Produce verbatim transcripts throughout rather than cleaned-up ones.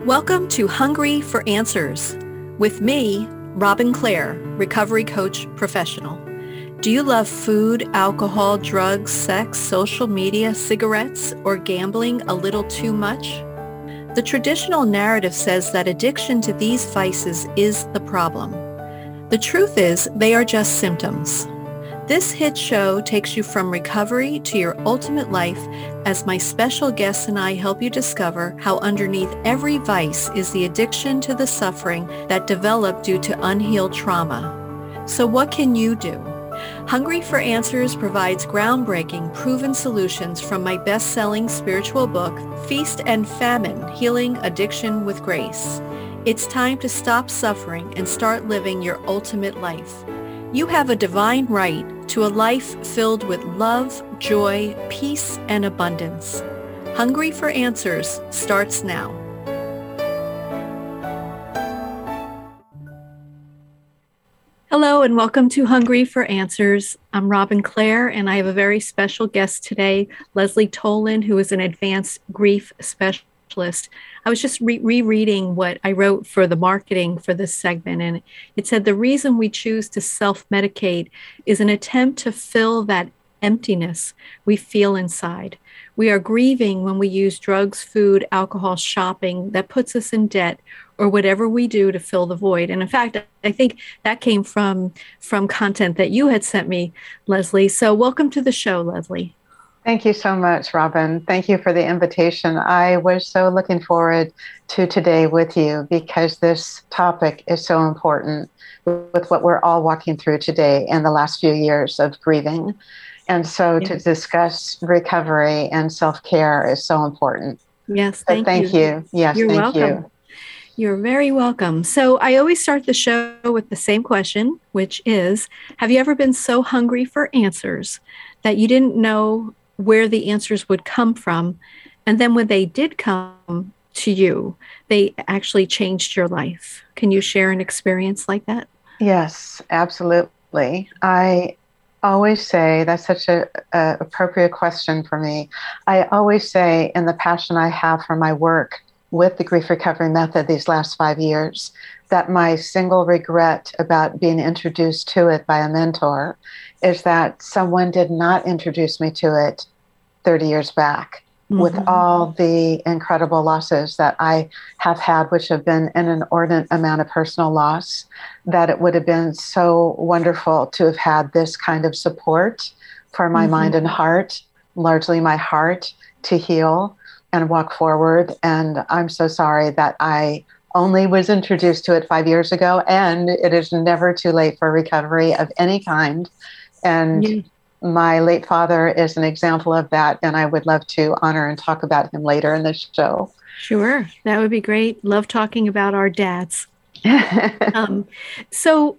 Welcome to Hungry for Answers with me, Robin Clare, recovery coach professional. Do you love food, alcohol, drugs, sex, social media, cigarettes, or gambling a little too much? The traditional narrative says that addiction to these vices is the problem. The truth is, they are just symptoms. This hit show takes you from recovery to your ultimate life as my special guests and I help you discover how underneath every vice is the addiction to the suffering that developed due to unhealed trauma. So what can you do? Hungry for Answers provides groundbreaking, proven solutions from my best-selling spiritual book, Feast and Famine, Healing Addiction with Grace. It's time to stop suffering and start living your ultimate life. You have a divine right to a life filled with love, joy, peace, and abundance. Hungry for Answers starts now. Hello and welcome to Hungry for Answers. I'm Robin Clare and I have a very special guest today, Leslie Tolan, who is an advanced grief specialist. I was just re- rereading what I wrote for the marketing for this segment, and it said the reason we choose to self-medicate is an attempt to fill that emptiness we feel inside. We are grieving when we use drugs, food, alcohol, shopping that puts us in debt, or whatever we do to fill the void. And in fact, I think that came from, from content that you had sent me, Leslie. So welcome to the show, Leslie. Thank you so much, Robin. Thank you for the invitation. I was so looking forward to today with you because this topic is so important with what we're all walking through today and the last few years of grieving. And so yes. To discuss recovery and self-care is so important. Yes, thank, so thank you. you. Yes, You're thank welcome. you. You're very welcome. So I always start the show with the same question, which is, have you ever been so hungry for answers that you didn't know where the answers would come from? And then when they did come to you, they actually changed your life. Can you share an experience like that? Yes, absolutely. I always say, that's such a, a appropriate question for me. I always say in the passion I have for my work with the grief recovery method these last five years, that my single regret about being introduced to it by a mentor is that someone did not introduce me to it thirty years back mm-hmm. with all the incredible losses that I have had, which have been an inordinate amount of personal loss, that it would have been so wonderful to have had this kind of support for my mm-hmm. mind and heart, largely my heart, to heal and walk forward. And I'm so sorry that I only was introduced to it five years ago, and it is never too late for recovery of any kind. And yeah. my late father is an example of that, and I would love to honor and talk about him later in this show. Sure, that would be great. Love talking about our dads. um, so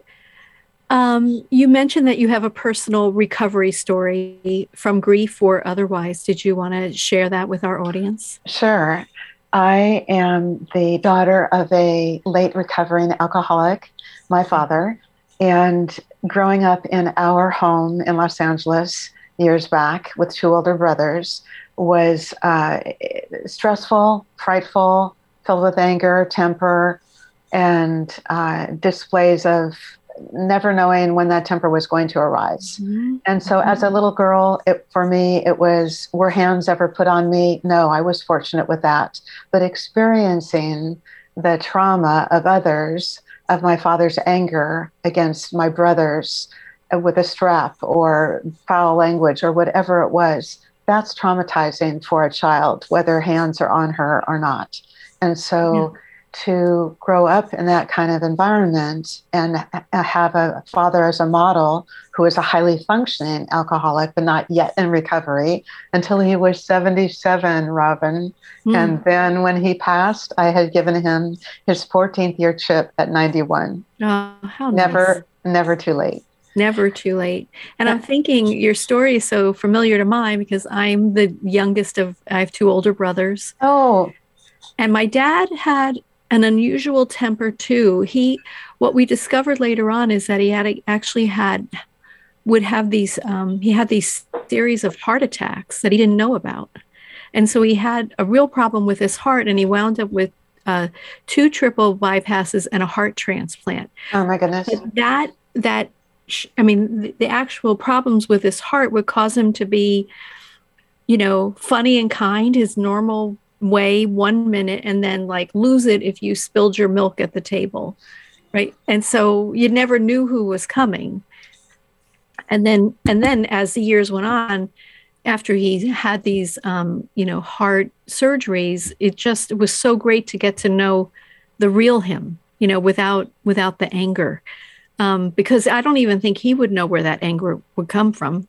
um, you mentioned that you have a personal recovery story from grief or otherwise. Did you want to share that with our audience? Sure. I am the daughter of a late recovering alcoholic, my father, and growing up in our home in Los Angeles years back with two older brothers was uh, stressful, frightful, filled with anger, temper, and uh, displays of never knowing when that temper was going to arise. Mm-hmm. And so mm-hmm. as a little girl, it, for me, it was, were hands ever put on me? No, I was fortunate with that. But experiencing the trauma of others, of my father's anger against my brothers uh, with a strap or foul language or whatever it was, that's traumatizing for a child, whether hands are on her or not. And so yeah. to grow up in that kind of environment and ha- have a father as a model who is a highly functioning alcoholic, but not yet in recovery until he was seventy-seven, Robin. Mm. And then when he passed, I had given him his fourteenth year chip at ninety-one. Oh, how never, nice. Never too late. Never too late. And I'm thinking your story is so familiar to mine because I'm the youngest of, I have two older brothers. Oh. And my dad had an unusual temper too. He, what we discovered later on is that he had actually had, would have these, um, he had these series of heart attacks that he didn't know about. And so he had a real problem with his heart, and he wound up with uh, two triple bypasses and a heart transplant. Oh my goodness. But that, that, I mean, the, the actual problems with his heart would cause him to be, you know, funny and kind, his normal way one minute, and then like lose it if you spilled your milk at the table. Right. And so you never knew who was coming. And then, and then as the years went on, after he had these, um, you know, heart surgeries, it just it was so great to get to know the real him, you know, without without the anger, um, because I don't even think he would know where that anger would come from.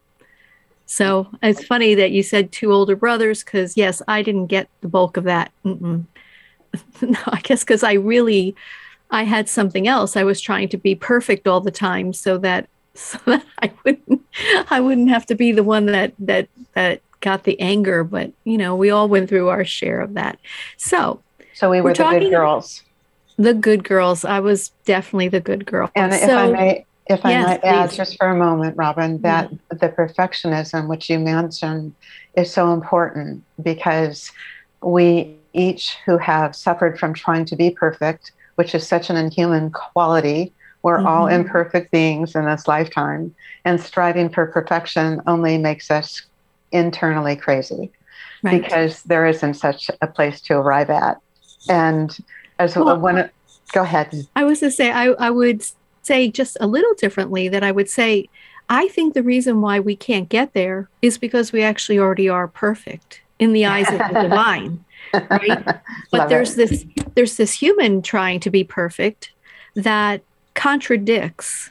So it's funny that you said two older brothers, because yes, I didn't get the bulk of that. Mm-mm. No, I guess because I really, I had something else. I was trying to be perfect all the time, so that. So that I wouldn't, I wouldn't have to be the one that that that got the anger. But you know, we all went through our share of that. So, so we were the good girls. The good girls. I was definitely the good girl. And so, if I may, if I yes, might add please. just for a moment, Robin, that mm-hmm. the perfectionism which you mentioned is so important, because we each who have suffered from trying to be perfect, which is such an inhuman quality. We're mm-hmm. all imperfect beings in this lifetime, and striving for perfection only makes us internally crazy, right. because there isn't such a place to arrive at. And as well, when, go ahead. I was to say, I, I would say just a little differently, that I would say, I think the reason why we can't get there is because we actually already are perfect in the eyes of the divine, right? But Love there's it. this, there's this human trying to be perfect that contradicts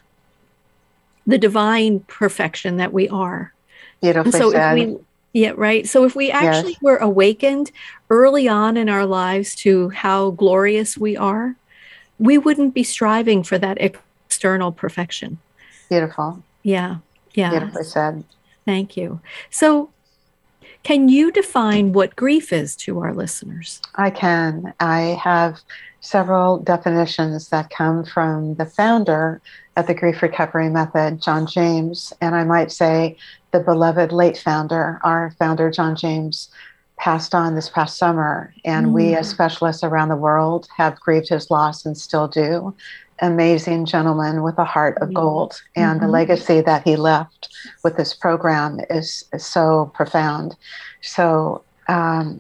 the divine perfection that we are. Beautifully so said. If we, yeah, right. So if we actually yes. were awakened early on in our lives to how glorious we are, we wouldn't be striving for that external perfection. Beautiful. Yeah. Yeah. Beautifully said. Thank you. So can you define what grief is to our listeners? I can. I have several definitions that come from the founder of the grief recovery method, John James. And I might say the beloved late founder, our founder, John James, passed on this past summer. And mm. we as specialists around the world have grieved his loss and still do. Amazing gentleman with a heart of gold. And mm-hmm. the legacy that he left with this program is, is so profound. So um,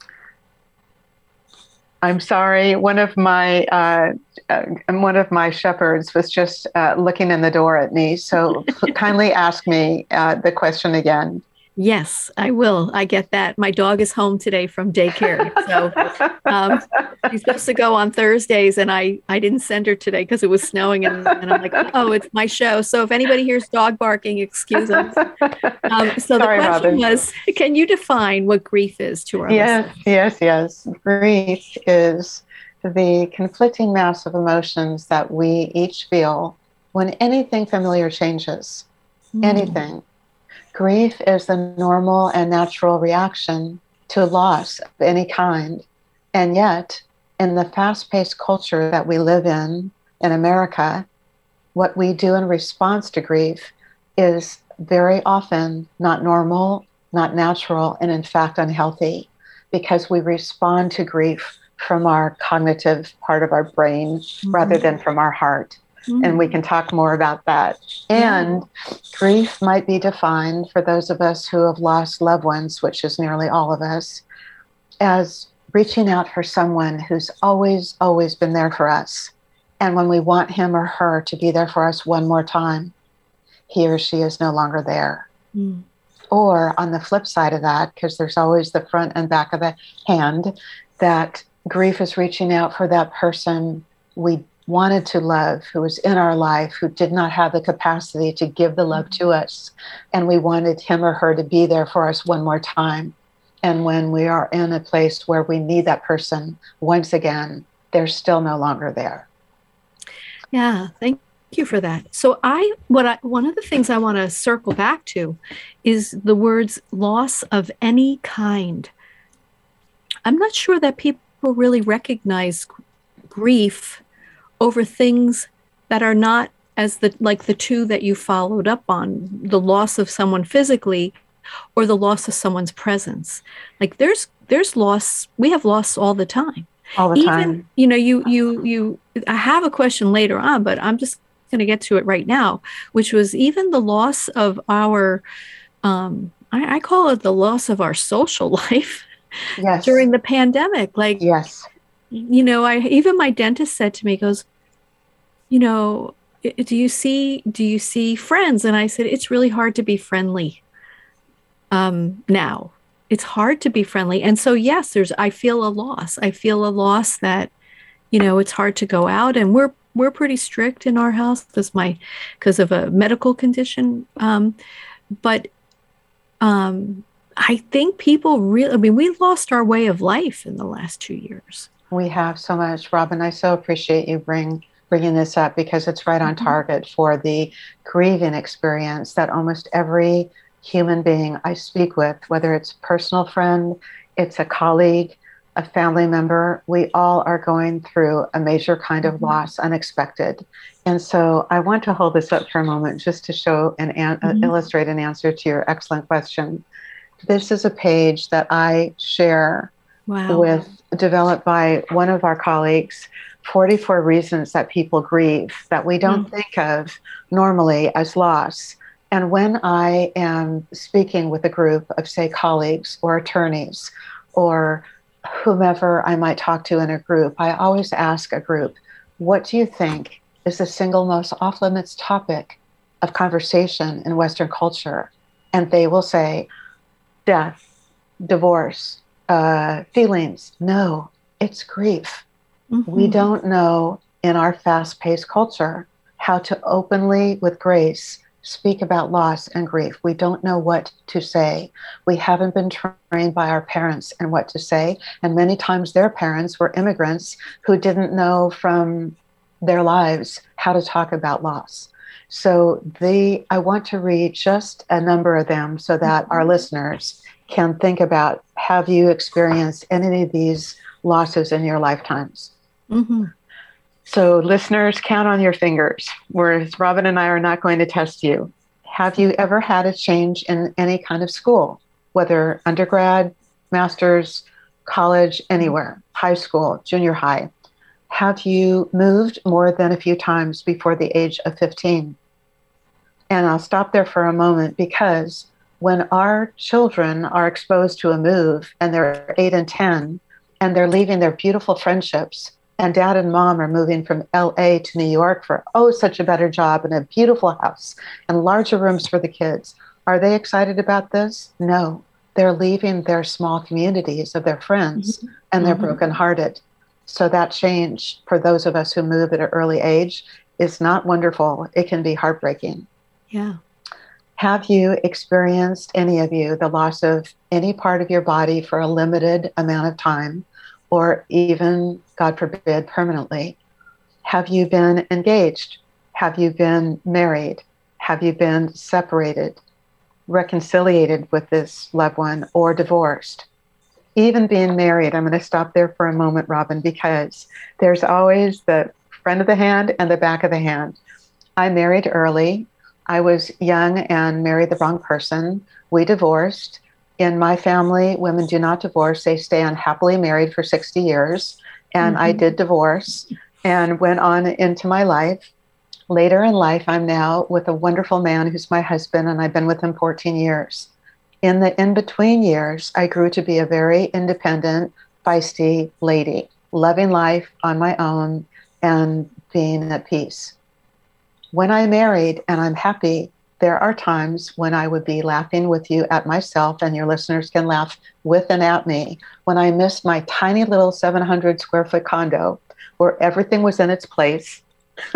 I'm sorry, one of my uh, uh, one of my shepherds was just uh, looking in the door at me. So kindly ask me uh, the question again. Yes, I will. I get that. My dog is home today from daycare. So um, she's supposed to go on Thursdays, and I, I didn't send her today because it was snowing. And, and I'm like, oh, it's my show. So if anybody hears dog barking, excuse us. Um, so Sorry, the question Robin. was, can you define what grief is to our yes, listeners? Yes, yes, yes. Grief is the conflicting mass of emotions that we each feel when anything familiar changes. Mm. Anything. Grief is the normal and natural reaction to loss of any kind. And yet, in the fast-paced culture that we live in, in America, what we do in response to grief is very often not normal, not natural, and in fact unhealthy, because we respond to grief from our cognitive part of our brain mm-hmm. rather than from our heart. Mm-hmm. And we can talk more about that. And yeah. grief might be defined for those of us who have lost loved ones, which is nearly all of us, as reaching out for someone who's always, always been there for us. And when we want him or her to be there for us one more time, he or she is no longer there. Mm. Or on the flip side of that, because there's always the front and back of the hand, that grief is reaching out for that person we wanted to love, who was in our life, who did not have the capacity to give the love to us. And we wanted him or her to be there for us one more time. And when we are in a place where we need that person once again, they're still no longer there. Yeah, thank you for that. So I, what I, one of the things I want to circle back to is the words loss of any kind. I'm not sure that people really recognize grief over things that are not as the like the two that you followed up on, the loss of someone physically or the loss of someone's presence. Like there's there's loss, we have loss all the time. All the Even, time. you know, you, you, you, I have a question later on, but I'm just going to get to it right now, which was even the loss of our, um, I, I call it the loss of our social life Yes. during the pandemic. Like, Yes. you know, I, even my dentist said to me, goes, you know, do you see, do you see friends? And I said, it's really hard to be friendly um, now. It's hard to be friendly. And so, yes, there's, I feel a loss. I feel a loss that, you know, it's hard to go out, and we're, we're pretty strict in our house because my, because of a medical condition. Um, but um, I think people really, I mean, we lost our way of life in the last two years. We have so much, Robin. I so appreciate you bring bringing this up because it's right on Mm-hmm. target for the grieving experience that almost every human being I speak with, whether it's a personal friend, it's a colleague, a family member, we all are going through a major kind of Mm-hmm. loss, unexpected. And so I want to hold this up for a moment just to show and an- Mm-hmm. illustrate an answer to your excellent question. This is a page that I share Wow. with, developed by one of our colleagues, forty-four reasons that people grieve that we don't mm. think of normally as loss. And when I am speaking with a group of, say, colleagues or attorneys or whomever I might talk to in a group, I always ask a group, what do you think is the single most off-limits topic of conversation in Western culture? And they will say, death, divorce, Uh, feelings. No, it's grief. Mm-hmm. We don't know in our fast-paced culture how to openly, with grace, speak about loss and grief. We don't know what to say. We haven't been trained by our parents in what to say. And many times their parents were immigrants who didn't know from their lives how to talk about loss. So the, I want to read just a number of them so that our listeners can think about, have you experienced any of these losses in your lifetimes? Mm-hmm. So listeners, count on your fingers, whereas Robin and I are not going to test you. Have you ever had a change in any kind of school, whether undergrad, master's, college, anywhere, high school, junior high? Have you moved more than a few times before the age of fifteen? And I'll stop there for a moment because when our children are exposed to a move and they're eight and ten and they're leaving their beautiful friendships and dad and mom are moving from L A to New York for, oh, such a better job and a beautiful house and larger rooms for the kids, are they excited about this? No, they're leaving their small communities of their friends mm-hmm. and they're mm-hmm. brokenhearted. So that change for those of us who move at an early age is not wonderful. It can be heartbreaking. Yeah. Have you experienced, any of you, the loss of any part of your body for a limited amount of time, or even, God forbid, permanently? Have you been engaged? Have you been married? Have you been separated, reconciliated with this loved one, or divorced? Even being married, I'm going to stop there for a moment, Robin, because there's always the front of the hand and the back of the hand. I married early. I was young and married the wrong person. We divorced. In my family, women do not divorce. They stay unhappily married for sixty years. And mm-hmm. I did divorce and went on into my life. Later in life, I'm now with a wonderful man who's my husband, and I've been with him fourteen years. In the in-between years, I grew to be a very independent, feisty lady, loving life on my own and being at peace. When I married and I'm happy, there are times when I would be laughing with you at myself, and your listeners can laugh with and at me, when I missed my tiny little seven hundred square foot condo where everything was in its place.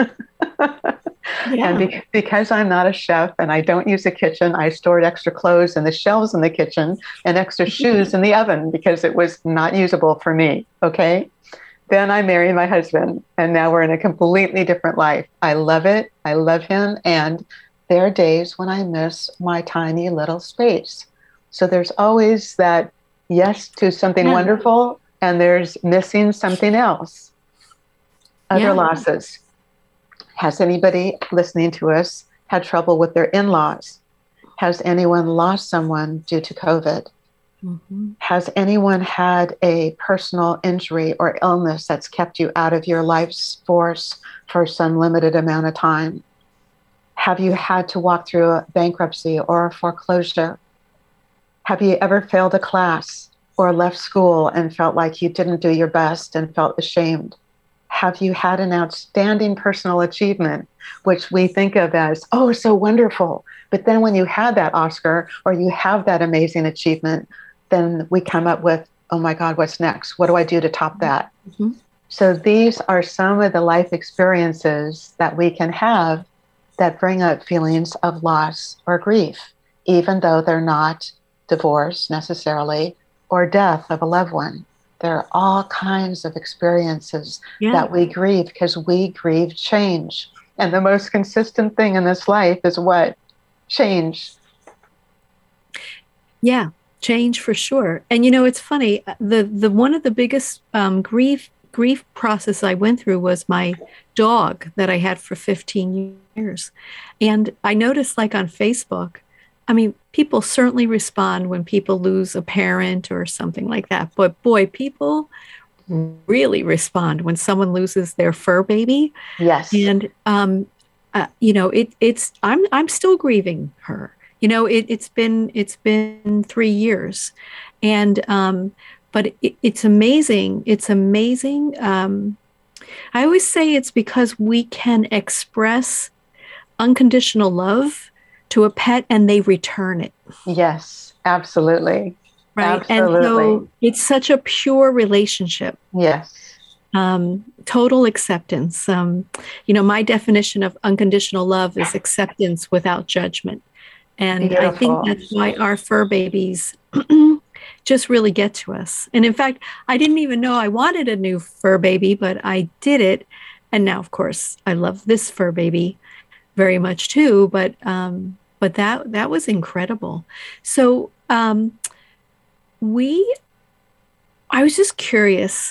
Yeah. And be- because I'm not a chef and I don't use a kitchen, I stored extra clothes in the shelves in the kitchen and extra shoes in the oven because it was not usable for me. Okay. Then I married my husband, and now we're in a completely different life. I love it. I love him. And there are days when I miss my tiny little space. So there's always that yes to something yeah. wonderful, and there's missing something else. Other yeah. losses. Has anybody listening to us had trouble with their in-laws? Has anyone lost someone due to COVID? Mm-hmm. Has anyone had a personal injury or illness that's kept you out of your life's force for some limited amount of time? Have you had to walk through a bankruptcy or a foreclosure? Have you ever failed a class or left school and felt like you didn't do your best and felt ashamed? Have you had an outstanding personal achievement, which we think of as, oh, so wonderful. But then when you have that Oscar or you have that amazing achievement, then we come up with, oh my God, what's next? What do I do to top that? Mm-hmm. So these are some of the life experiences that we can have that bring up feelings of loss or grief, even though they're not divorce necessarily or death of a loved one. There are all kinds of experiences Yeah. that we grieve because we grieve change. And the most consistent thing in this life is what? Change. Yeah, change for sure. And you know, it's funny. The the one of the biggest um, grief grief process I went through was my dog that I had for fifteen years. And I noticed, like on Facebook, I mean, people certainly respond when people lose a parent or something like that. But boy, people really respond when someone loses their fur baby. Yes. And um, uh, you know, it it's I'm I'm still grieving her. You know, it, it's been it's been three years, and um, but it, it's amazing. It's amazing. Um, I always say it's because we can express unconditional love to a pet and they return it. Yes, absolutely. Right. Absolutely. And so it's such a pure relationship. Yes. Um, total acceptance. Um, you know, my definition of unconditional love is acceptance without judgment. And Beautiful. I think that's why our fur babies just really get to us. And in fact, I didn't even know I wanted a new fur baby, but I did it. And now, of course, I love this fur baby very much too. But um, but that that was incredible. So um, we, I was just curious.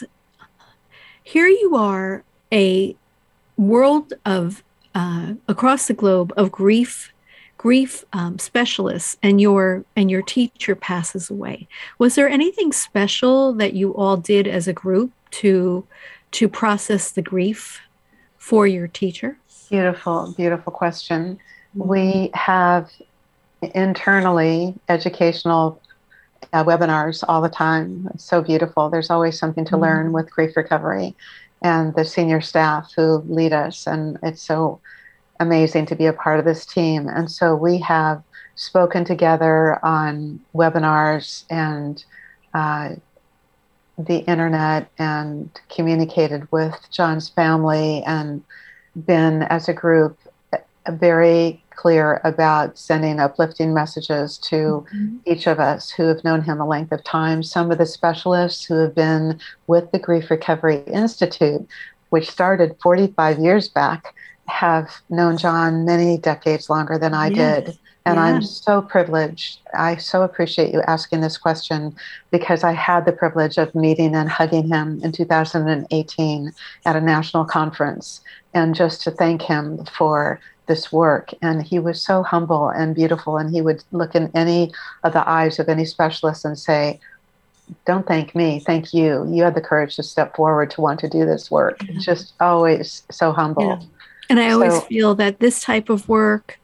Here you are, a world of uh, across the globe of grief. grief um, specialists, and your and your teacher passes away. Was there anything special that you all did as a group to to process the grief for your teacher? Beautiful, beautiful question. We have internally educational uh, webinars all the time. It's so beautiful. There's always something to learn with grief recovery and the senior staff who lead us. And it's so amazing to be a part of this team. And so we have spoken together on webinars and uh, the internet and communicated with John's family and been, as a group, very clear about sending uplifting messages to mm-hmm. each of us who have known him a length of time. Some of the specialists who have been with the Grief Recovery Institute, which started forty-five years back, have known John many decades longer than I yes. did. And yeah. I'm so privileged. I so appreciate you asking this question because I had the privilege of meeting and hugging him in two thousand eighteen at a national conference, and just to thank him for this work. And he was so humble and beautiful, and he would look in any of the eyes of any specialist and say, don't thank me, thank you. You had the courage to step forward to want to do this work. Yeah. Just always so humble. Yeah. And I always so, feel that this type of work,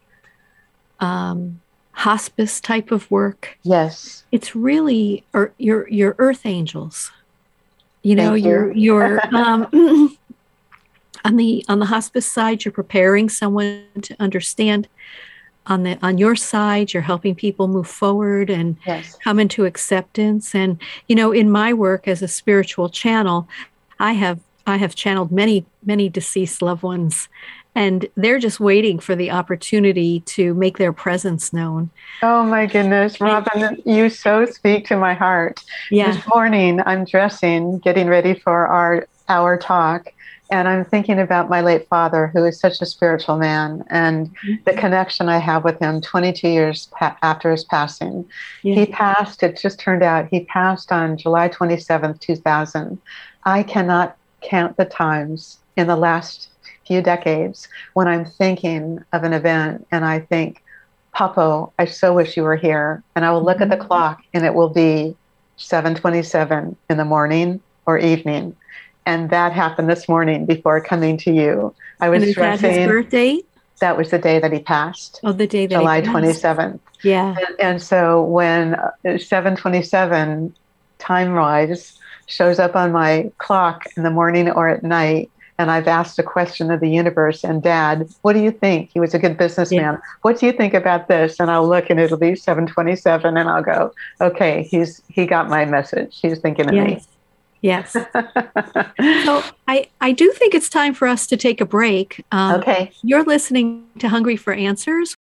um, hospice type of work, yes, it's really or your your earth angels. You know, Thank you're you. you're um, on the on the hospice side, you're preparing someone to understand. On the on your side, you're helping people move forward and yes. come into acceptance. And you know, in my work as a spiritual channel, I have I have channeled many many deceased loved ones, and they're just waiting for the opportunity to make their presence known. Oh my goodness, Robin, you so speak to my heart. Yeah. This morning, I'm dressing, getting ready for our our talk. And I'm thinking about my late father, who is such a spiritual man, and mm-hmm. the connection I have with him twenty-two years pa- after his passing. Yeah. He passed, it just turned out, he passed on July twenty-seventh, two thousand. I cannot count the times in the last few decades when I'm thinking of an event and I think, Papo, I so wish you were here. And I will look mm-hmm. at the clock and it will be seven twenty-seven in the morning or evening. And that happened this morning before coming to you. I was and is dressing. That his birth date? That was the day that he passed. Oh, the day that July he passed. twenty-seventh. Yeah. And, and so when seven twenty-seven time-wise shows up on my clock in the morning or at night, and I've asked a question of the universe, and Dad, what do you think? He was a good businessman. Yeah. What do you think about this? And I'll look and it'll be seven twenty-seven and I'll go, okay, he's he got my message. He's thinking of yes. me. Yes. So I, I do think it's time for us to take a break. Um, okay. You're listening to Hungry for Answers.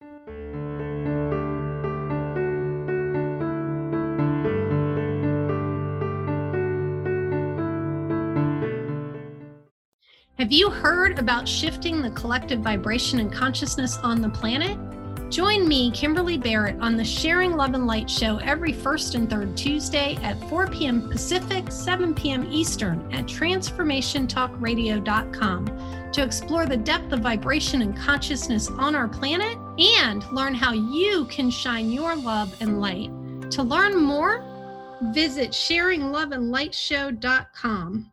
Have you heard about shifting the collective vibration and consciousness on the planet? Join me, Kimberly Barrett, on the Sharing Love and Light show every first and third Tuesday at four p.m. Pacific, seven p.m. Eastern at transformation talk radio dot com to explore the depth of vibration and consciousness on our planet and learn how you can shine your love and light. To learn more, visit sharing love and light show dot com.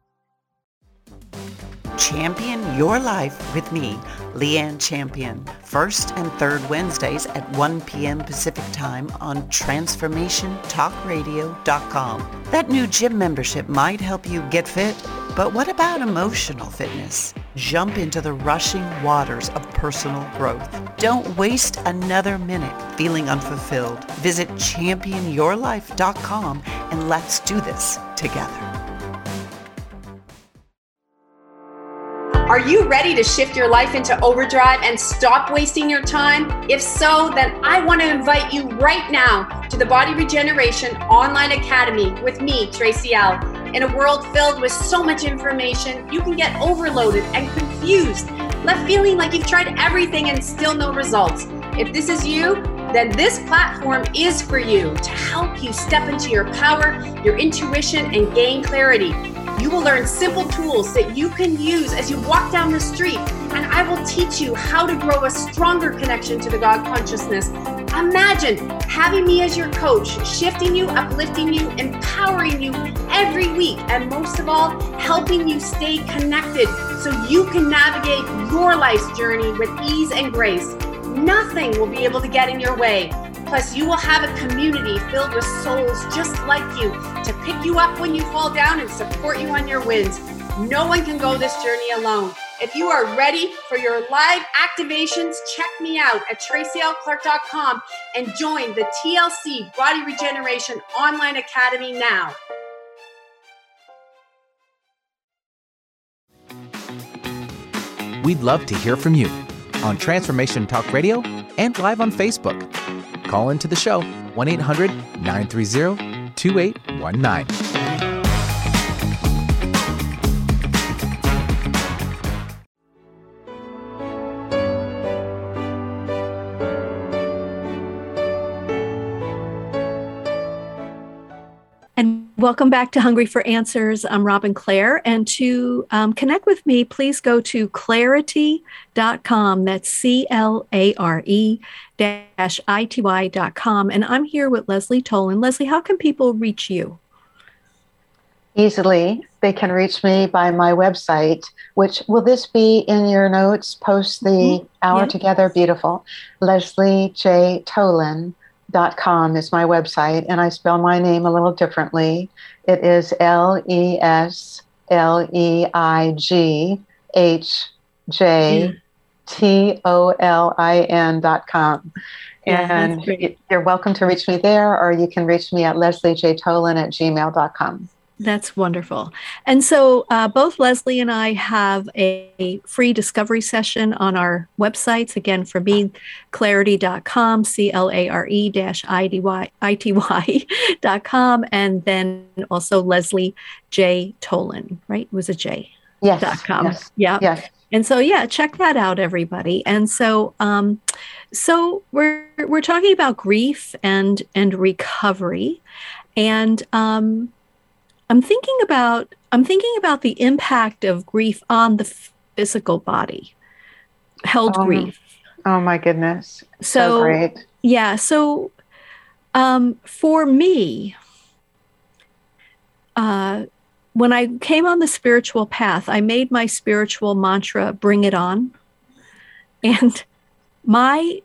Champion Your Life with me, Leanne Champion, first and third Wednesdays at one p.m. Pacific Time on transformation talk radio dot com. That new gym membership might help you get fit, but what about emotional fitness? Jump into the rushing waters of personal growth. Don't waste another minute feeling unfulfilled. Visit champion your life dot com and let's do this together. Are you ready to shift your life into overdrive and stop wasting your time? If so, then I want to invite you right now to the Body Regeneration Online Academy with me, Tracy L. In a world filled with so much information, you can get overloaded and confused, left feeling like you've tried everything and still no results. If this is you, then this platform is for you to help you step into your power, your intuition, and gain clarity. You will learn simple tools that you can use as you walk down the street, and I will teach you how to grow a stronger connection to the God consciousness. Imagine having me as your coach, shifting you, uplifting you, empowering you every week, and most of all, helping you stay connected so you can navigate your life's journey with ease and grace. Nothing will be able to get in your way. Plus, you will have a community filled with souls just like you to pick you up when you fall down and support you on your wins. No one can go this journey alone. If you are ready for your live activations, check me out at tracy l clark dot com and join the T L C Body Regeneration Online Academy now. We'd love to hear from you on Transformation Talk Radio and live on Facebook. Call into the show, one eight hundred nine three zero two eight one nine. And welcome back to Hungry for Answers. I'm Robin Clare. And to um, connect with me, please go to clarity dot com. That's C L A R E dash I T Y dot com. And I'm here with Leslie Tolan. Leslie, how can people reach you? Easily. They can reach me by my website, which will this be in your notes post the mm-hmm. hour yeah. together? Beautiful. Leslie J Tolan. Dot com is my website, and I spell my name a little differently. It is L E S L E I G H J T O L I N dot com. Yeah, and you're welcome to reach me there, or you can reach me at leslie j tolan at gmail dot com. That's wonderful. And so uh, both Leslie and I have a, a free discovery session on our websites. Again, for me, clarity dot com, C L A R E dash I T Y dot com, and then also Leslie J Tolan, right? It was a J. Yes. Dot com. Yes. Yeah. Yes. And so, yeah, check that out, everybody. And so, um, so we're we're talking about grief and and recovery, and um, I'm thinking about I'm thinking about the impact of grief on the physical body, held oh, grief. Oh my goodness! So, so great. Yeah. So um, for me, uh, when I came on the spiritual path, I made my spiritual mantra, bring it on. And my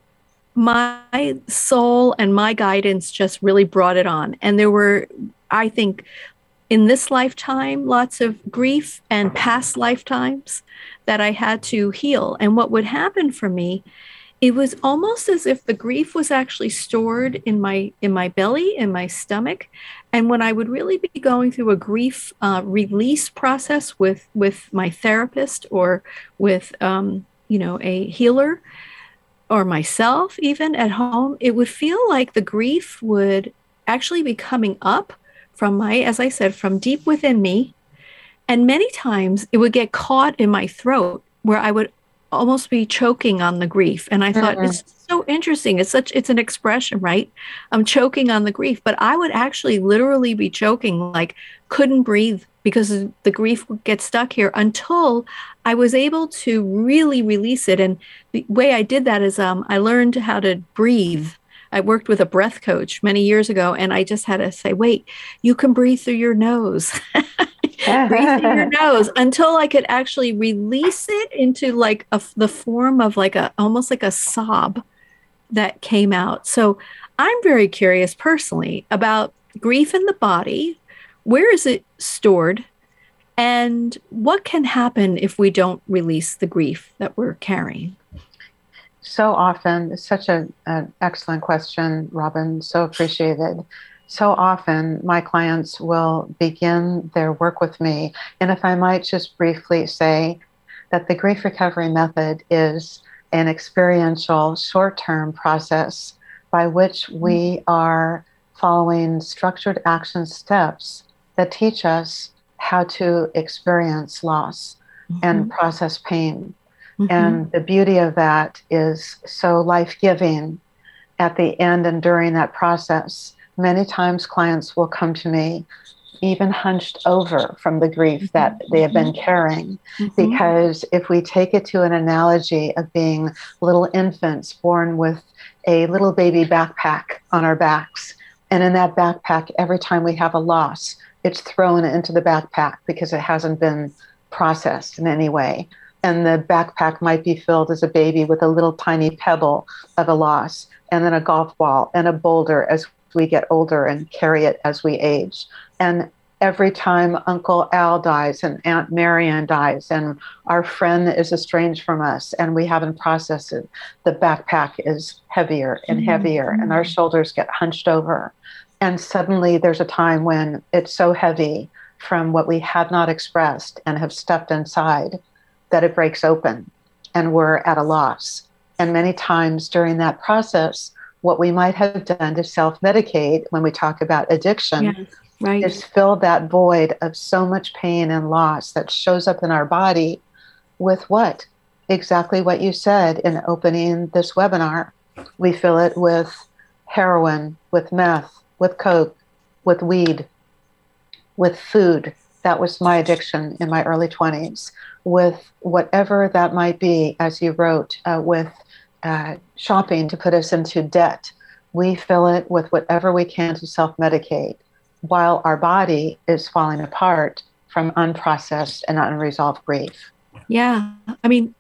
my soul and my guidance just really brought it on. And there were, I think, in this lifetime, lots of grief and past lifetimes that I had to heal. And what would happen for me, it was almost as if the grief was actually stored in my in my belly, in my stomach. And when I would really be going through a grief uh, release process with with my therapist or with um, you know, a healer or myself even at home, it would feel like the grief would actually be coming up from my, as I said, from deep within me. And many times it would get caught in my throat where I would almost be choking on the grief. And I thought, mm-hmm. It's so interesting. It's such, it's an expression, right? I'm choking on the grief, but I would actually literally be choking, like couldn't breathe because the grief would get stuck here until I was able to really release it. And the way I did that is um, I learned how to breathe. I worked with a breath coach many years ago, and I just had to say, wait, you can breathe through your nose. Breathe through your nose until I could actually release it into like a, the form of like a, almost like a sob that came out. So I'm very curious personally about grief in the body. Where is it stored? And what can happen if we don't release the grief that we're carrying? So often, it's such a, an excellent question, Robin, so appreciated. So often my clients will begin their work with me. And if I might just briefly say that the grief recovery method is an experiential short-term process by which we are following structured action steps that teach us how to experience loss mm-hmm. and process pain. Mm-hmm. And the beauty of that is so life-giving at the end and during that process. Many times clients will come to me even hunched over from the grief mm-hmm. that they have been carrying. Mm-hmm. Because if we take it to an analogy of being little infants born with a little baby backpack on our backs, and in that backpack, every time we have a loss, it's thrown into the backpack because it hasn't been processed in any way. And the backpack might be filled as a baby with a little tiny pebble of a loss, and then a golf ball and a boulder as we get older and carry it as we age. And every time Uncle Al dies and Aunt Marian dies and our friend is estranged from us and we haven't processed it, the backpack is heavier and heavier mm-hmm. and our shoulders get hunched over. And suddenly there's a time when it's so heavy from what we had not expressed and have stepped inside that it breaks open and we're at a loss. And many times during that process, what we might have done to self-medicate when we talk about addiction yes, right. is fill that void of so much pain and loss that shows up in our body with what? Exactly what you said in opening this webinar. We fill it with heroin, with meth, with coke, with weed, with food. That was my addiction in my early twenties. With whatever that might be, as you wrote, uh, with uh, shopping to put us into debt. We fill it with whatever we can to self-medicate while our body is falling apart from unprocessed and unresolved grief. Yeah, I mean,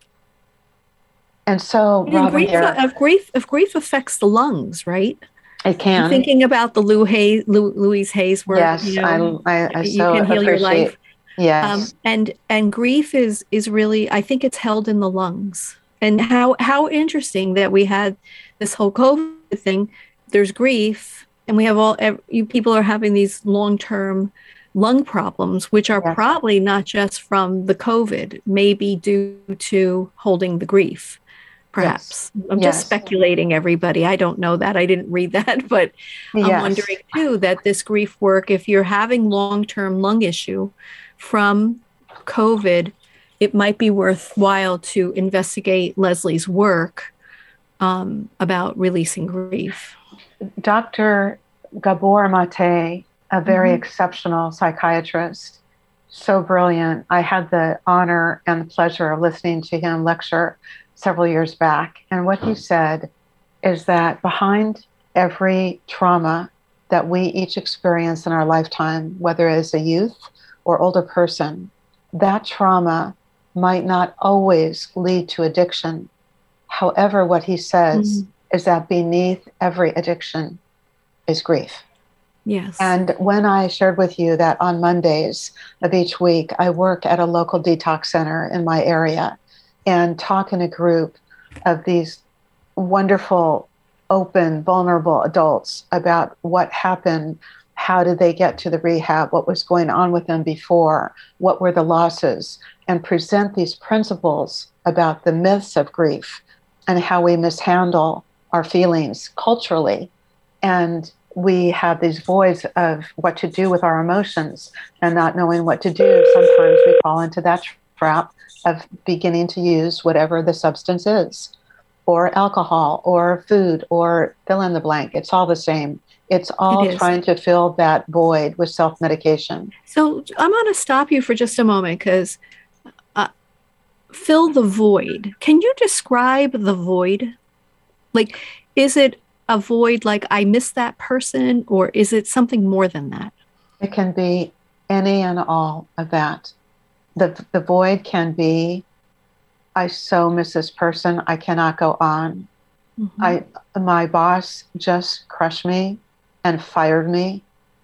and so I mean, Robin, grief, here, of grief, if grief affects the lungs, right? It can. I'm thinking about the Lou Hay, Lou, Louise Hay's work. Yes, you know, I, I, I you so can heal your life. Yes, um, and and grief is is really, I think it's held in the lungs. And how how interesting that we had this whole COVID thing. There's grief, and we have all you people are having these long-term lung problems, which are yes. probably not just from the COVID, maybe due to holding the grief. Perhaps yes. I'm yes. just speculating, everybody. I don't know that. I didn't read that, but yes. I'm wondering too that this grief work, if you're having long-term lung issue from COVID, it might be worthwhile to investigate Leslie's work um, about releasing grief. Doctor Gabor Mate, a very mm-hmm. exceptional psychiatrist, so brilliant. I had the honor and the pleasure of listening to him lecture several years back. And what he said is that behind every trauma that we each experience in our lifetime, whether as a youth or older person, that trauma might not always lead to addiction. However, what he says mm-hmm. is that beneath every addiction is grief. Yes. And when I shared with you that on Mondays of each week, I work at a local detox center in my area and talk in a group of these wonderful, open, vulnerable adults about what happened, how did they get to the rehab, what was going on with them before, what were the losses, and present these principles about the myths of grief and how we mishandle our feelings culturally. And we have these voids of what to do with our emotions and not knowing what to do. Sometimes we fall into that trap of beginning to use whatever the substance is, or alcohol, or food, or fill in the blank. It's all the same. It's all it trying to fill that void with self-medication. So I'm going to stop you for just a moment because uh, fill the void. Can you describe the void? Like, is it a void like I miss that person, or is it something more than that? It can be any and all of that. The, the void can be, I so miss this person, I cannot go on. Mm-hmm. I my boss just crushed me and fired me.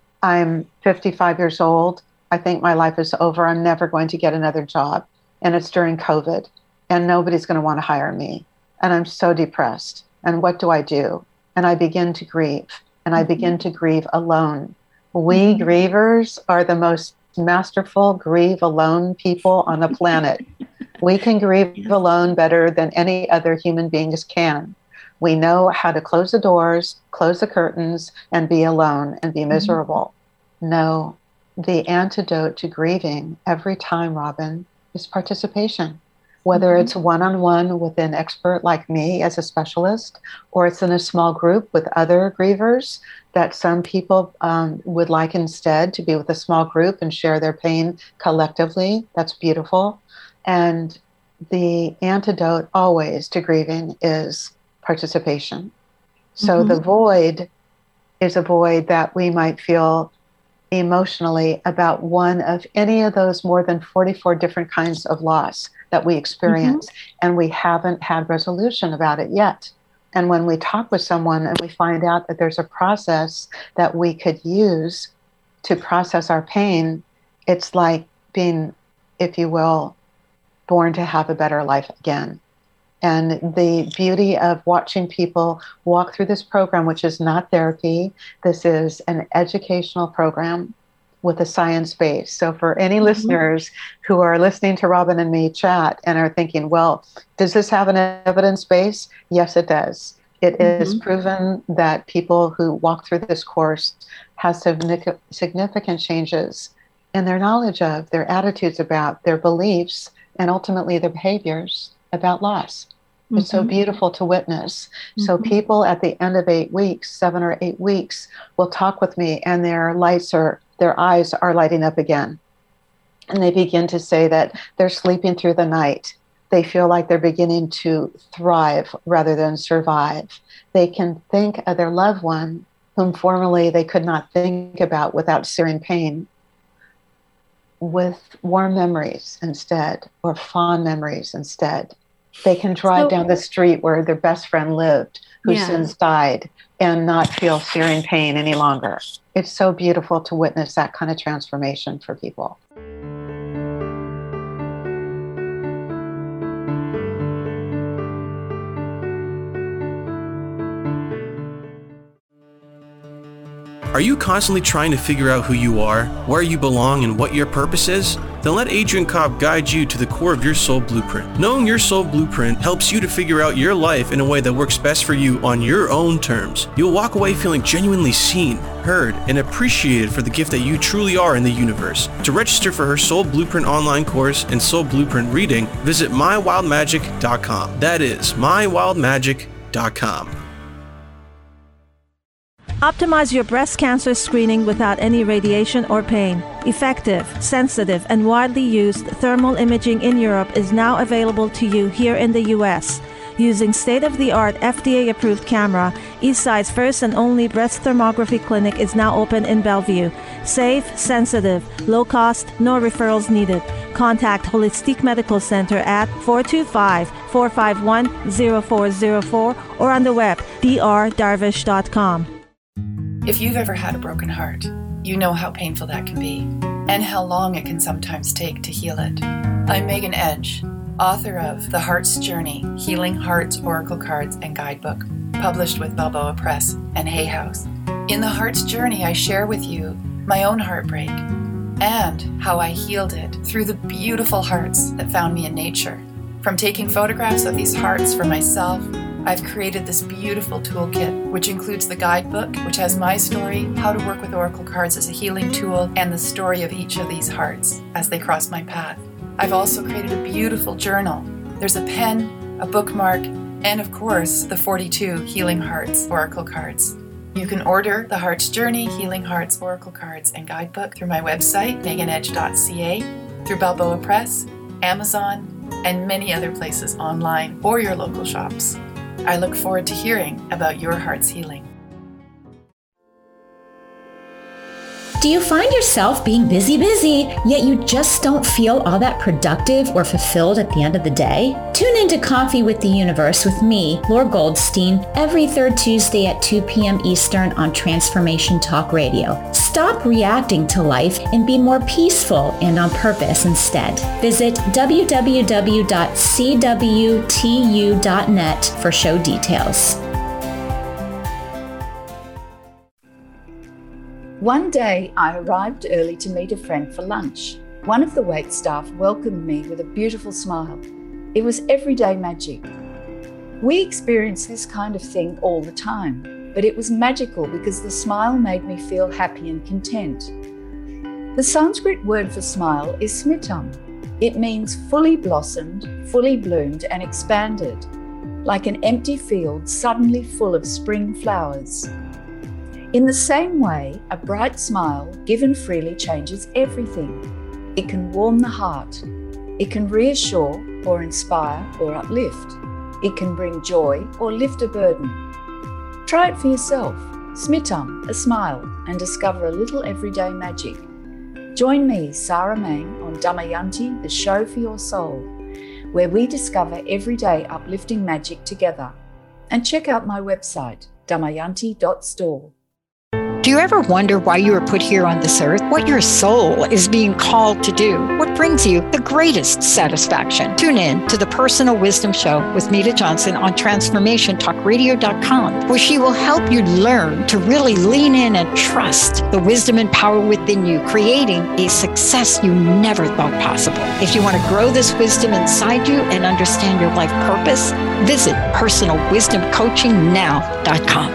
I'm fifty-five years old. I think my life is over. I'm never going to get another job. And it's during COVID, and nobody's going to want to hire me. And I'm so depressed. And what do I do? And I begin to grieve, and I begin to grieve alone. We mm-hmm. grievers are the most masterful grieve alone people on the planet. We can grieve alone better than any other human beings can. We know how to close the doors, close the curtains, and be alone and be miserable. Mm-hmm. No, the antidote to grieving every time, Robin, is participation. Whether mm-hmm. it's one-on-one with an expert like me as a specialist, or it's in a small group with other grievers, that some people um, would like instead to be with a small group and share their pain collectively. That's beautiful. And the antidote always to grieving is participation. So mm-hmm. the void is a void that we might feel emotionally about one of any of those more than forty-four different kinds of loss that we experience, mm-hmm. and we haven't had resolution about it yet. And when we talk with someone and we find out that there's a process that we could use to process our pain, it's like being, if you will, born to have a better life again. And the beauty of watching people walk through this program, which is not therapy, this is an educational program with a science base. So for any mm-hmm. listeners who are listening to Robin and me chat and are thinking, well, does this have an evidence base? Yes, it does. It mm-hmm. is proven that people who walk through this course have significant changes in their knowledge of, their attitudes about, their beliefs, and ultimately their behaviors about loss. Mm-hmm. It's so beautiful to witness. Mm-hmm. So people at the end of eight weeks, seven or eight weeks, will talk with me and their lights are, their eyes are lighting up again. And they begin to say that they're sleeping through the night. They feel like they're beginning to thrive rather than survive. They can think of their loved one whom formerly they could not think about without searing pain, with warm memories instead, or fond memories instead. They can drive so, down the street where their best friend lived, who yeah. since died, and not feel searing pain any longer. It's so beautiful to witness that kind of transformation for people. Are you constantly trying to figure out who you are, where you belong, and what your purpose is? Then let Adrian Cobb guide you to the core of your soul blueprint. Knowing your soul blueprint helps you to figure out your life in a way that works best for you on your own terms. You'll walk away feeling genuinely seen, heard, and appreciated for the gift that you truly are in the universe. To register for her Soul Blueprint online course and Soul Blueprint reading, visit my wild magic dot com. That is my wild magic dot com. Optimize your breast cancer screening without any radiation or pain. Effective, sensitive, and widely used thermal imaging in Europe is now available to you here in the U S. Using state-of-the-art F D A-approved camera, Eastside's first and only breast thermography clinic is now open in Bellevue. Safe, sensitive, low cost, no referrals needed. Contact Holistic Medical Center at four two five, four five one, zero four zero four or on the web d r darvish dot com. If you've ever had a broken heart, you know how painful that can be and how long it can sometimes take to heal it. I'm Megan Edge, author of The Heart's Journey, Healing Hearts, Oracle Cards, and Guidebook, published with Balboa Press and Hay House. In The Heart's Journey, I share with you my own heartbreak and how I healed it through the beautiful hearts that found me in nature. From taking photographs of these hearts for myself, I've created this beautiful toolkit, which includes the guidebook, which has my story, how to work with Oracle cards as a healing tool, and the story of each of these hearts as they cross my path. I've also created a beautiful journal. There's a pen, a bookmark, and of course, the forty-two Healing Hearts Oracle cards. You can order The Heart's Journey, Healing Hearts Oracle cards, and Guidebook through my website, megan edge dot c a, through Balboa Press, Amazon, and many other places online or your local shops. I look forward to hearing about your heart's healing. Do you find yourself being busy, busy, yet you just don't feel all that productive or fulfilled at the end of the day? Tune into Coffee with the Universe with me, Laura Goldstein, every third Tuesday at two p.m. Eastern on Transformation Talk Radio. Stop reacting to life and be more peaceful and on purpose instead. Visit w w w dot c w t u dot net for show details. One day, I arrived early to meet a friend for lunch. One of the wait staff welcomed me with a beautiful smile. It was everyday magic. We experience this kind of thing all the time, but it was magical because the smile made me feel happy and content. The Sanskrit word for smile is smitam. It means fully blossomed, fully bloomed and expanded, like an empty field suddenly full of spring flowers. In the same way, a bright smile given freely changes everything. It can warm the heart. It can reassure or inspire or uplift. It can bring joy or lift a burden. Try it for yourself. Smitam, a smile, and discover a little everyday magic. Join me, Sarah Main, on Damayanti, the show for your soul, where we discover everyday uplifting magic together. And check out my website, damayanti dot store. Do you ever wonder why you were put here on this earth? What your soul is being called to do? What brings you the greatest satisfaction? Tune in to the Personal Wisdom Show with Mita Johnson on transformation talk radio dot com, where she will help you learn to really lean in and trust the wisdom and power within you, creating a success you never thought possible. If you want to grow this wisdom inside you and understand your life purpose, visit personal wisdom coaching now dot com.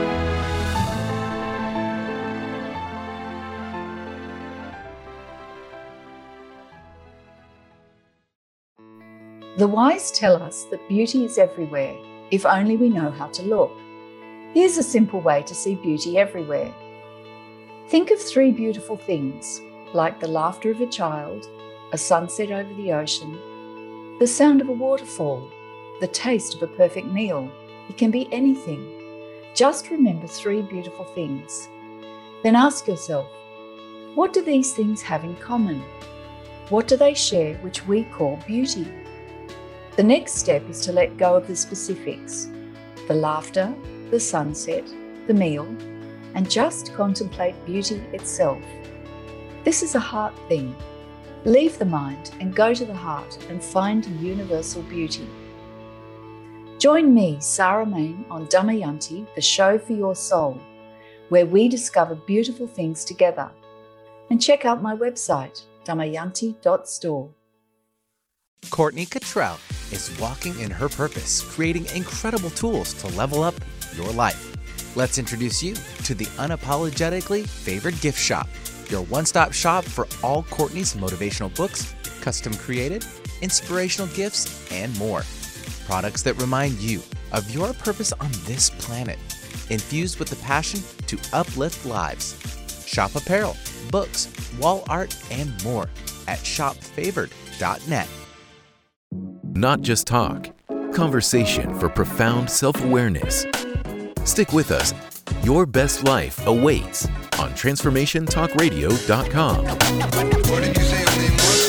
The wise tell us that beauty is everywhere, if only we know how to look. Here's a simple way to see beauty everywhere. Think of three beautiful things, like the laughter of a child, a sunset over the ocean, the sound of a waterfall, the taste of a perfect meal. It can be anything. Just remember three beautiful things. Then ask yourself, what do these things have in common? What do they share which we call beauty? The next step is to let go of the specifics, the laughter, the sunset, the meal, and just contemplate beauty itself. This is a heart thing. Leave the mind and go to the heart and find universal beauty. Join me, Sarah Main, on Damayanti, the show for your soul, where we discover beautiful things together. And check out my website, damayanti dot store. Courtney Cottrell is walking in her purpose, creating incredible tools to level up your life. Let's introduce you to the Unapologetically Favored Gift Shop, your one-stop shop for all Courtney's motivational books, custom created, inspirational gifts, and more. Products that remind you of your purpose on this planet, infused with the passion to uplift lives. Shop apparel, books, wall art, and more at shop favored dot net. Not just talk, conversation for profound self-awareness. Stick with us. Your best life awaits on transformation talk radio dot com. What did you say your name was?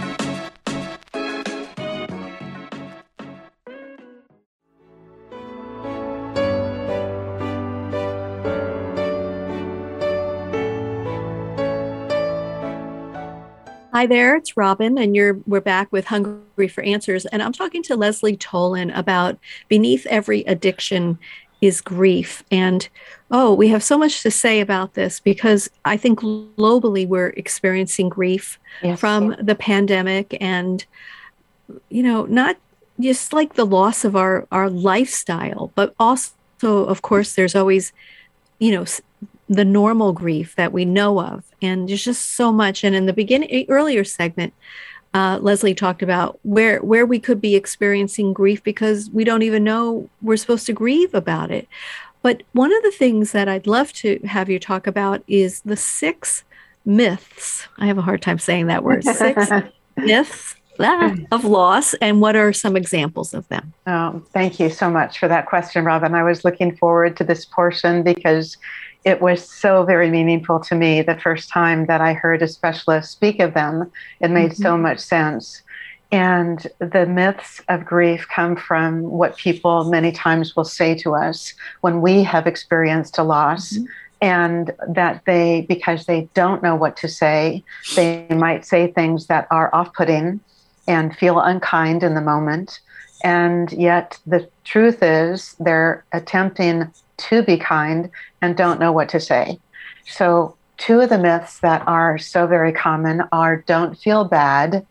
Hi there, it's Robin, and you're we're back with Hungry for Answers, and I'm talking to Leslie Tolan about Beneath Every Addiction is Grief. And oh, we have so much to say about this because I think globally we're experiencing grief yes, from yes. the pandemic, and you know, not just like the loss of our our lifestyle, but also, of course, there's always, you know, the normal grief that we know of. And there's just so much. And in the beginning, earlier segment, uh, Leslie talked about where where we could be experiencing grief because we don't even know we're supposed to grieve about it. But one of the things that I'd love to have you talk about is the six myths. I have a hard time saying that word. Six myths ah, of loss. And what are some examples of them? Oh, thank you so much for that question, Robin. I was looking forward to this portion because it was so very meaningful to me the first time that I heard a specialist speak of them. It made mm-hmm. so much sense. And the myths of grief come from what people many times will say to us when we have experienced a loss. Mm-hmm. And that they, because they don't know what to say, they might say things that are off-putting and feel unkind in the moment. And yet the truth is they're attempting to be kind and don't know what to say. So two of the myths that are so very common are don't feel bad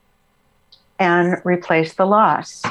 and replace the loss.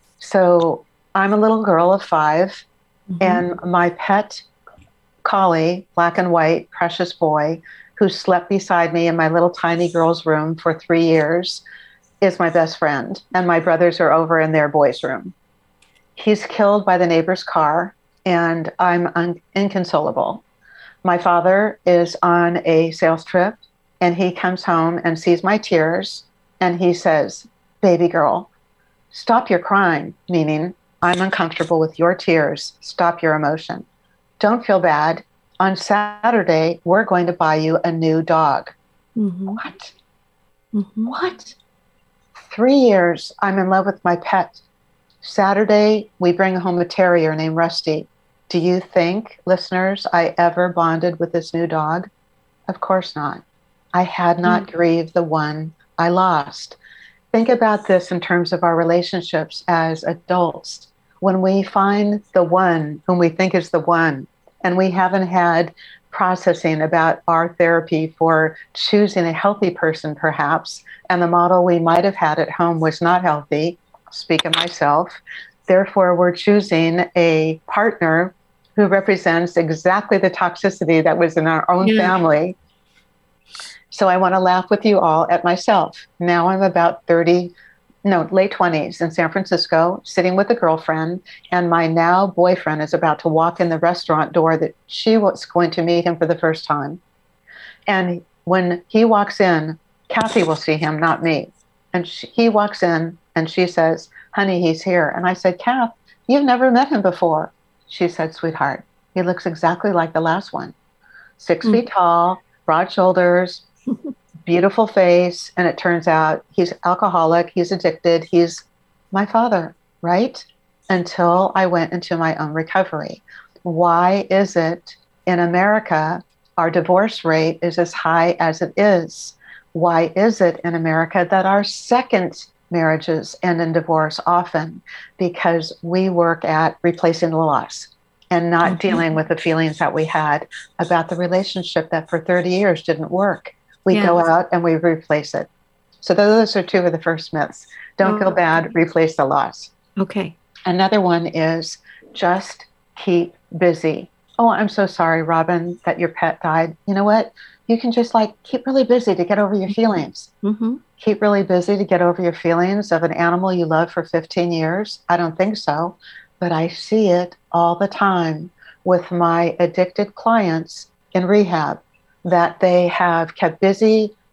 So I'm a little girl of five mm-hmm. and my pet collie, black and white, precious boy, who slept beside me in my little tiny girl's room for three years is my best friend. And my brothers are over in their boys' room. He's killed by the neighbor's car. And I'm un- inconsolable. My father is on a sales trip, and he comes home and sees my tears, and he says, "Baby girl, stop your crying," meaning I'm uncomfortable with your tears. Stop your emotion. Don't feel bad. On Saturday, we're going to buy you a new dog. Mm-hmm. What? Mm-hmm. What? Three years, I'm in love with my pet. Saturday, we bring home a terrier named Rusty. Do you think, listeners, I ever bonded with this new dog? Of course not. I had not mm. grieved the one I lost. Think about this in terms of our relationships as adults. When we find the one whom we think is the one, and we haven't had processing about our therapy for choosing a healthy person, perhaps, and the model we might have had at home was not healthy, I'll speak of myself. Therefore, we're choosing a partner who represents exactly the toxicity that was in our own yeah. family. So I want to laugh with you all at myself. Now I'm about thirty, no, late twenties in San Francisco, sitting with a girlfriend, and my now boyfriend is about to walk in the restaurant door that she was going to meet him for the first time. And when he walks in, Kathy will see him, not me. And she, he walks in and she says, "Honey, he's here." And I said, "Kath, you've never met him before." She said, "Sweetheart, he looks exactly like the last one. Six mm. feet tall, broad shoulders, beautiful face." And it turns out he's alcoholic, he's addicted, he's my father, right? Until I went into my own recovery. Why is it in America our divorce rate is as high as it is? Why is it in America that our second marriages end in divorce often? Because we work at replacing the loss and not mm-hmm. dealing with the feelings that we had about the relationship that for thirty years didn't work. We yes. go out and we replace it. So those are two of the first myths. Don't oh, feel bad, okay. replace the loss. Okay. Another one is just keep busy. Oh, I'm so sorry, Robin, that your pet died. You know what? You can just like keep really busy to get over your feelings. Mm-hmm. Keep really busy to get over your feelings of an animal you love for fifteen years. I don't think so, but I see it all the time with my addicted clients in rehab, that they have kept busy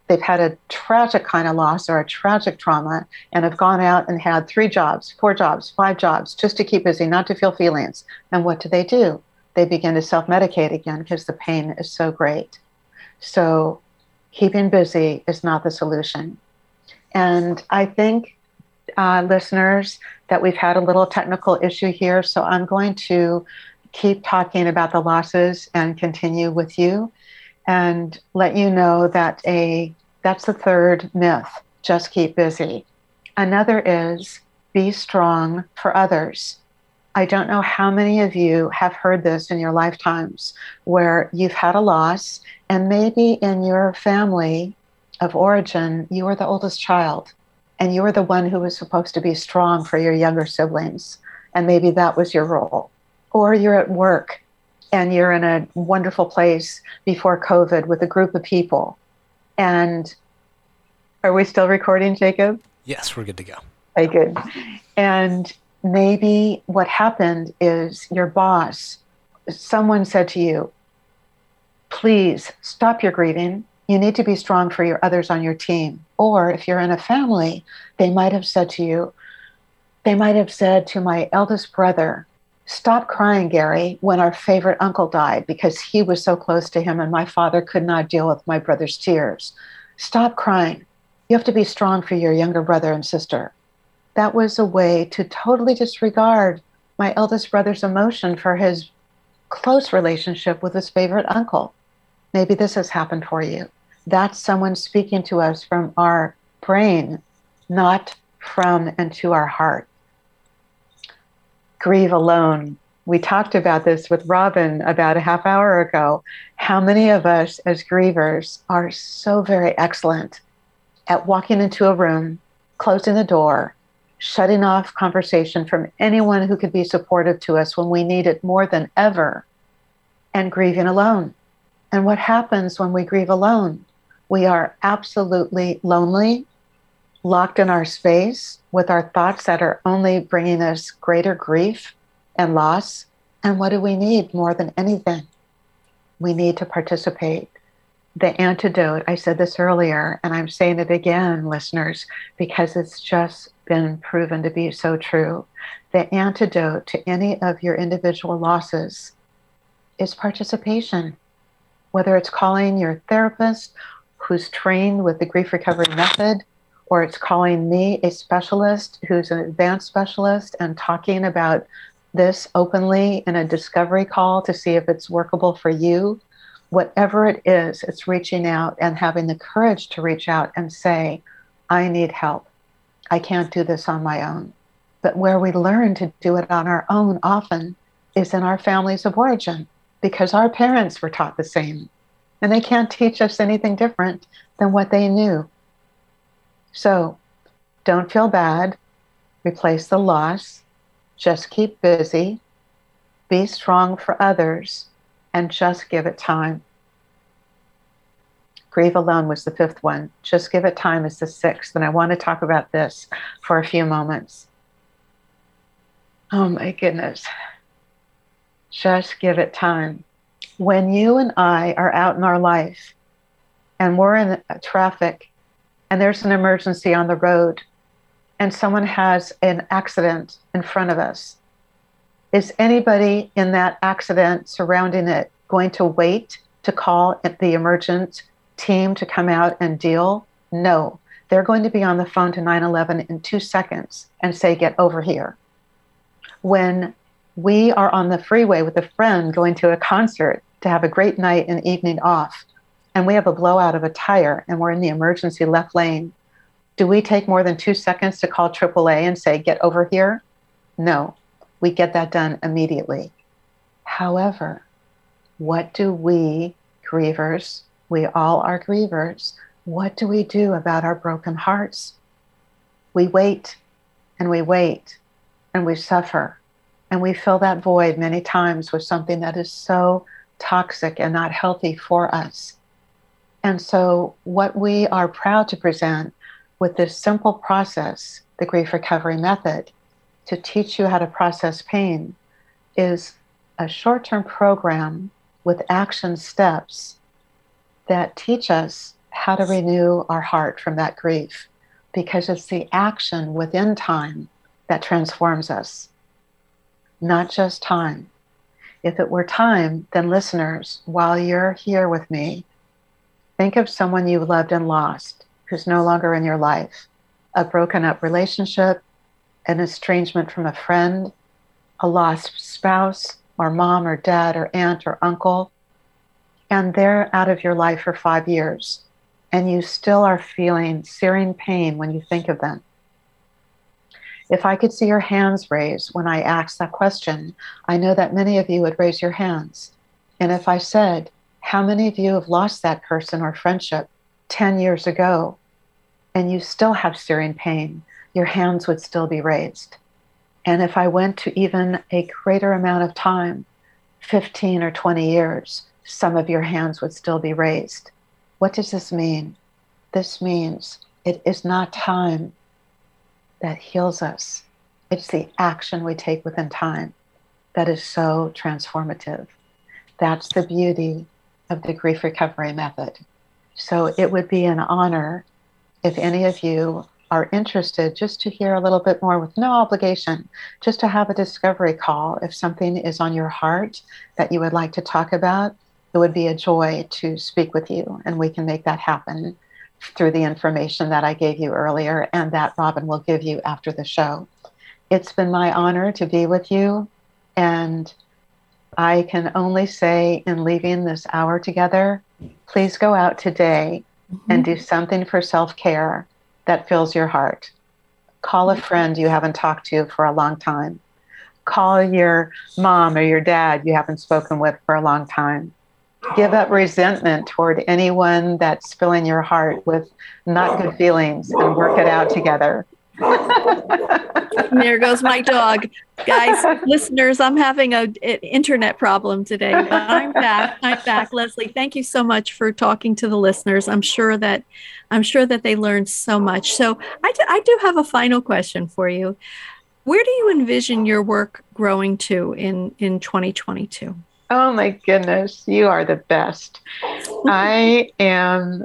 they've had a tragic kind of loss or a tragic trauma and have gone out and had three jobs, four jobs, five jobs, just to keep busy, not to feel feelings. And what do they do? They begin to self-medicate again because the pain is so great. So keeping busy is not the solution. And I think, uh, listeners, that we've had a little technical issue here. So I'm going to keep talking about the losses and continue with you and let you know that a that's the third myth, just keep busy. Another is be strong for others. I don't know how many of you have heard this in your lifetimes where you've had a loss and maybe in your family of origin, you were the oldest child and you were the one who was supposed to be strong for your younger siblings. And maybe that was your role. Or you're at work and you're in a wonderful place before COVID with a group of people. And are we still recording, Jacob? Yes, we're good to go. Okay, good. And maybe what happened is your boss, someone said to you, please stop your grieving. You need to be strong for your others on your team. Or if you're in a family, they might have said to you, they might have said to my eldest brother, stop crying, Gary, when our favorite uncle died because he was so close to him and my father could not deal with my brother's tears. Stop crying. You have to be strong for your younger brother and sister. That was a way to totally disregard my eldest brother's emotion for his close relationship with his favorite uncle. Maybe this has happened for you. That's someone speaking to us from our brain, not from and to our heart. Grieve alone. We talked about this with Robin about a half hour ago. How many of us as grievers are so very excellent at walking into a room, closing the door, shutting off conversation from anyone who could be supportive to us when we need it more than ever, and grieving alone. And what happens when we grieve alone? We are absolutely lonely, locked in our space with our thoughts that are only bringing us greater grief and loss. And what do we need more than anything? We need to participate. The antidote, I said this earlier, and I'm saying it again, listeners, because it's just been proven to be so true. The antidote to any of your individual losses is participation. Whether it's calling your therapist who's trained with the grief recovery method, or it's calling me, a specialist who's an advanced specialist, and talking about this openly in a discovery call to see if it's workable for you. Whatever it is, it's reaching out and having the courage to reach out and say, I need help. I can't do this on my own. But where we learn to do it on our own often is in our families of origin, because our parents were taught the same. And they can't teach us anything different than what they knew. So don't feel bad. Replace the loss. Just keep busy. Be strong for others. And just give it time. Grieve alone was the fifth one. Just give it time is the sixth. And I want to talk about this for a few moments. Oh my goodness. Just give it time. When you and I are out in our life and we're in traffic and there's an emergency on the road and someone has an accident in front of us, is anybody in that accident surrounding it going to wait to call the emergent team to come out and deal? No. They're going to be on the phone to nine one one in two seconds and say, get over here. When we are on the freeway with a friend going to a concert to have a great night and evening off, and we have a blowout of a tire and we're in the emergency left lane, do we take more than two seconds to call triple A and say, get over here? No. We get that done immediately. However, what do we grievers, we all are grievers, what do we do about our broken hearts? We wait and we wait and we suffer and we fill that void many times with something that is so toxic and not healthy for us. And so what we are proud to present with this simple process, the grief recovery method, to teach you how to process pain, is a short-term program with action steps that teach us how to renew our heart from that grief, because it's the action within time that transforms us, not just time. If it were time, then listeners, while you're here with me, think of someone you loved and lost who's no longer in your life, a broken up relationship, an estrangement from a friend, a lost spouse, or mom or dad or aunt or uncle, and they're out of your life for five years, and you still are feeling searing pain when you think of them. If I could see your hands raised when I asked that question, I know that many of you would raise your hands. And if I said, how many of you have lost that person or friendship ten years ago, and you still have searing pain, your hands would still be raised. And if I went to even a greater amount of time, fifteen or twenty years, some of your hands would still be raised. What does this mean? This means it is not time that heals us. It's the action we take within time that is so transformative. That's the beauty of the grief recovery method. So it would be an honor if any of you are interested just to hear a little bit more with no obligation, just to have a discovery call. If something is on your heart that you would like to talk about, it would be a joy to speak with you, and we can make that happen through the information that I gave you earlier and that Robin will give you after the show. It's been my honor to be with you, and I can only say in leaving this hour together, please go out today mm-hmm. and do something for self-care that fills your heart. Call a friend you haven't talked to for a long time. Call your mom or your dad you haven't spoken with for a long time. Give up resentment toward anyone that's filling your heart with not good feelings and work it out together. There goes my dog. Guys, listeners, I'm having a, an internet problem today, but I'm back. I'm back. Leslie, thank you so much for talking to the listeners. I'm sure that I'm sure that they learned so much. So I do, I do have a final question for you. Where do you envision your work growing to in, in twenty twenty-two? Oh my goodness, you are the best. I am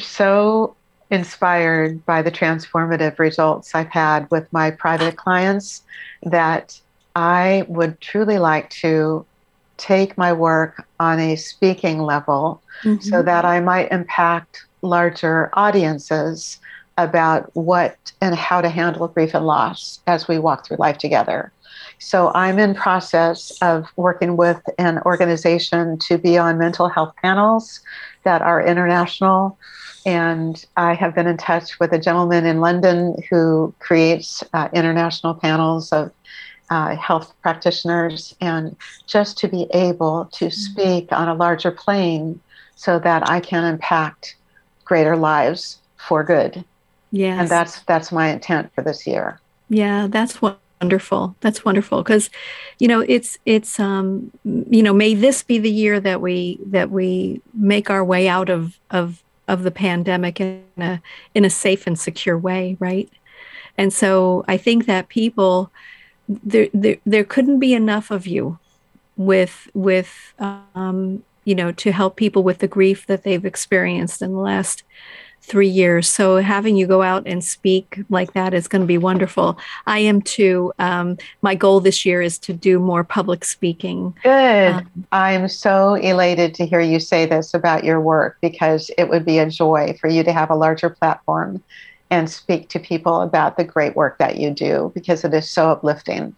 so inspired by the transformative results I've had with my private clients that I would truly like to take my work on a speaking level mm-hmm. so that I might impact larger audiences about what and how to handle grief and loss as we walk through life together. So I'm in process of working with an organization to be on mental health panels that are international. And I have been in touch with a gentleman in London who creates uh, international panels of uh, health practitioners, and just to be able to speak on a larger plane so that I can impact greater lives for good. Yes. And that's that's my intent for this year. Yeah, that's what. Wonderful. That's wonderful. Because, you know, it's, it's, um, you know, may this be the year that we, that we make our way out of, of, of the pandemic in a, in a safe and secure way. Right. And so I think that people, there, there, there couldn't be enough of you with, with, um, you know, to help people with the grief that they've experienced in the last three years. So having you go out and speak like that is going to be wonderful. I am too. Um, my goal this year is to do more public speaking. Good. Um, I'm so elated to hear you say this about your work, because it would be a joy for you to have a larger platform and speak to people about the great work that you do, because it is so uplifting.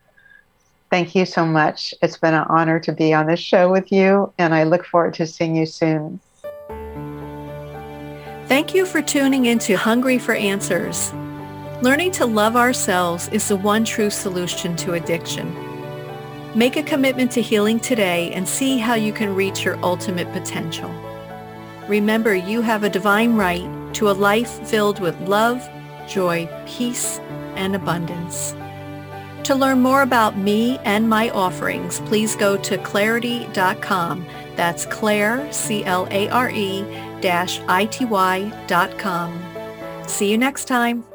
Thank you so much. It's been an honor to be on this show with you, and I look forward to seeing you soon. Thank you for tuning into Hungry for Answers. Learning to love ourselves is the one true solution to addiction. Make a commitment to healing today and see how you can reach your ultimate potential. Remember, you have a divine right to a life filled with love, joy, peace, and abundance. To learn more about me and my offerings, please go to clarity dot com. That's Claire, C L A R E, dash I T Y dot com. See you next time.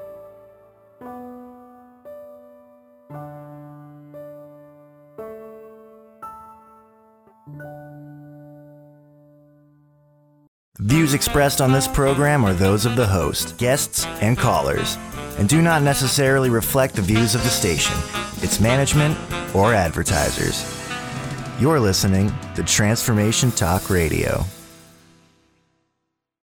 Views expressed on this program are those of the host, guests, and callers, and do not necessarily reflect the views of the station, its management, or advertisers. You're listening to Transformation Talk Radio.